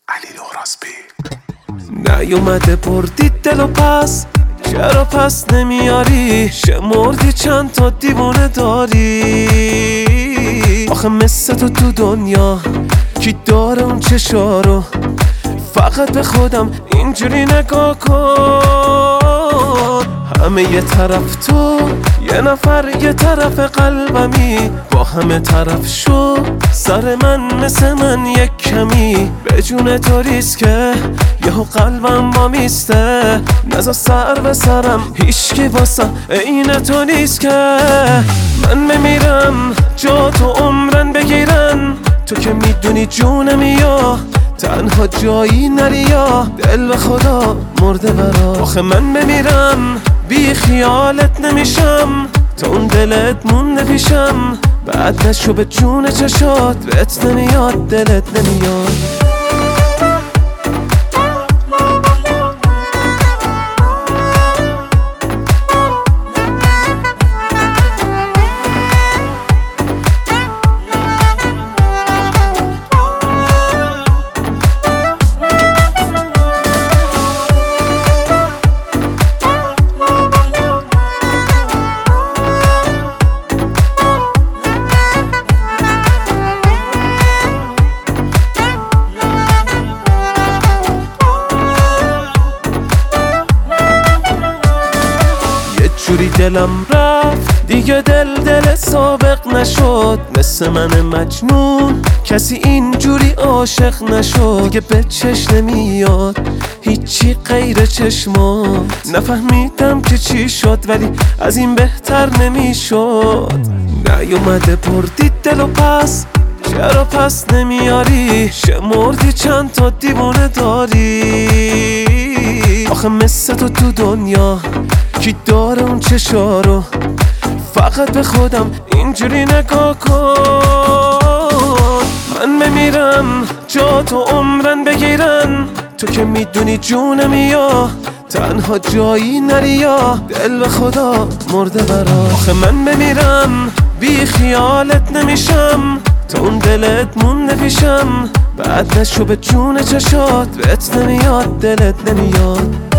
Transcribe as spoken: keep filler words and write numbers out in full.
علی لوراسبی. نیومده بردی دل و پس، چرا پس نمیاری؟ شمردی چند تا دیوونه داری؟ آخه مثل تو تو دنیا کی داره اون چشارو؟ فقط به خودم اینجوری نگاه کن. همه یه طرف تو، یه نفر یه طرف قلبمی، با همه طرف شو سر من مثل من یک کمی. به جون تو ریسکه یهو قلبم با میسته، نزا سر به سرم هیچکی واسه این تو نیست که من بمیرم جا تو عمرن بگیرن. تو که میدونی جونمی یا تنها جایی نری یا دل به خدا مرده برا. آخه من بمیرم بی خیالت نمیشم، تا اون دلت مونده پیشم. بعد نشو به جون چشات بهت نمیاد دلت نمیاد. جوری دلم رفت دیگه دل دل سابق نشد، مثل من مجنون کسی اینجوری عاشق نشد. دیگه به چش نمیاد هیچی غیر چشمات، نفهمیدم که چی شد ولی از این بهتر نمیشد. نیومده بردی دل و پس، چرا پس نمیاری؟ شمردی چند تا دیوونه داری؟ آخه مثل تو تو دنیا کی داره اون چشارو؟ فقط به خودم اینجوری نگاه کن. من بمیرم جا تو عمرن بگیرن. تو که میدونی جونمی یا تنها جایی نری یا دل به خدا مرده برا. آخه من بمیرم بی خیالت نمیشم، تا اون دلت مونده پیشم. بعد نشو به جون چشات بهت نمیاد دلت نمیاد.